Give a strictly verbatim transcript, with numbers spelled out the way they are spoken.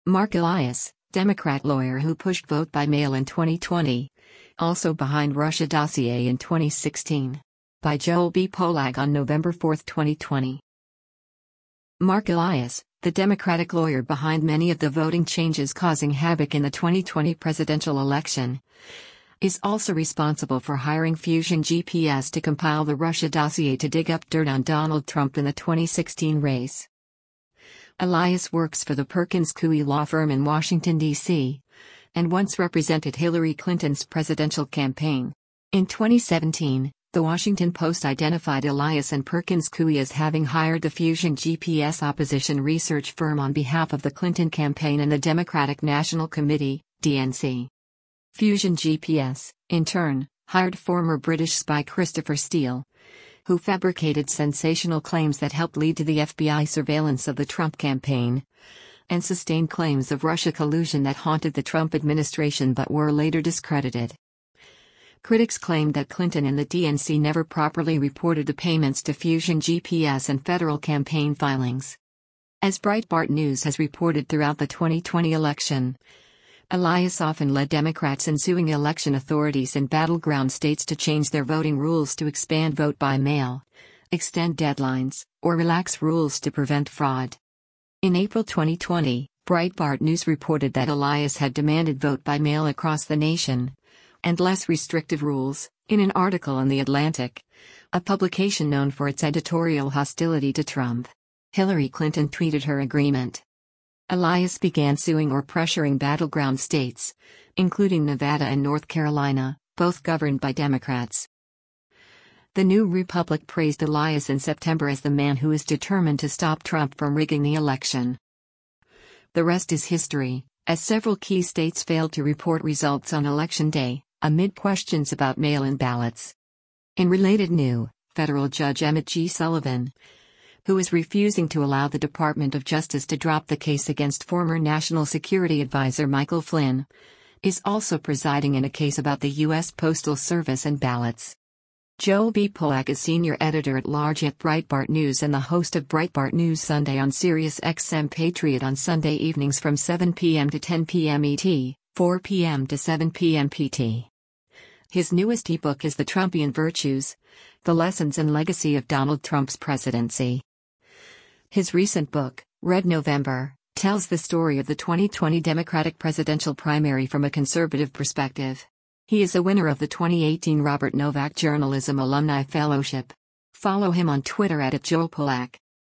Mark Elias, Democrat lawyer who pushed vote by mail in twenty twenty. Also behind Russia dossier in twenty sixteen. By Joel B. Pollack on November fourth, twenty twenty. Mark Elias, the Democratic lawyer behind many of the voting changes causing havoc in the twenty twenty presidential election, is also responsible for hiring Fusion G P S to compile the Russia dossier to dig up dirt on Donald Trump in the twenty sixteen race. Elias works for the Perkins Coie law firm in Washington, D C, and once represented Hillary Clinton's presidential campaign. In twenty seventeen, The Washington Post identified Elias and Perkins Coie as having hired the Fusion G P S opposition research firm on behalf of the Clinton campaign and the Democratic National Committee, D N C. Fusion G P S, in turn, hired former British spy Christopher Steele, who fabricated sensational claims that helped lead to the F B I surveillance of the Trump campaign, and sustained claims of Russia collusion that haunted the Trump administration but were later discredited. Critics claimed that Clinton and the D N C never properly reported the payments to Fusion G P S and federal campaign filings. As Breitbart News has reported throughout the twenty twenty election, Elias often led Democrats in suing election authorities in battleground states to change their voting rules to expand vote by mail, extend deadlines, or relax rules to prevent fraud. In April twenty twenty, Breitbart News reported that Elias had demanded vote by mail across the nation, and less restrictive rules, in an article in The Atlantic, a publication known for its editorial hostility to Trump. Hillary Clinton tweeted her agreement. Elias began suing or pressuring battleground states, including Nevada and North Carolina, both governed by Democrats. The New Republic praised Elias in September as the man who is determined to stop Trump from rigging the election. The rest is history, as several key states failed to report results on Election Day, amid questions about mail-in ballots. In related news, federal judge Emmett G. Sullivan, who is refusing to allow the Department of Justice to drop the case against former National Security Advisor Michael Flynn, is also presiding in a case about the U S Postal Service and ballots. Joel B. Pollack is senior editor-at-large at Breitbart News and the host of Breitbart News Sunday on Sirius X M Patriot on Sunday evenings from seven p m to ten p m E T, four p m to seven p m P T. His newest ebook is The Trumpian Virtues: The Lessons and Legacy of Donald Trump's Presidency. His recent book, Red November, tells the story of the twenty twenty Democratic presidential primary from a conservative perspective. He is a winner of the twenty eighteen Robert Novak Journalism Alumni Fellowship. Follow him on Twitter at Joel Pollack.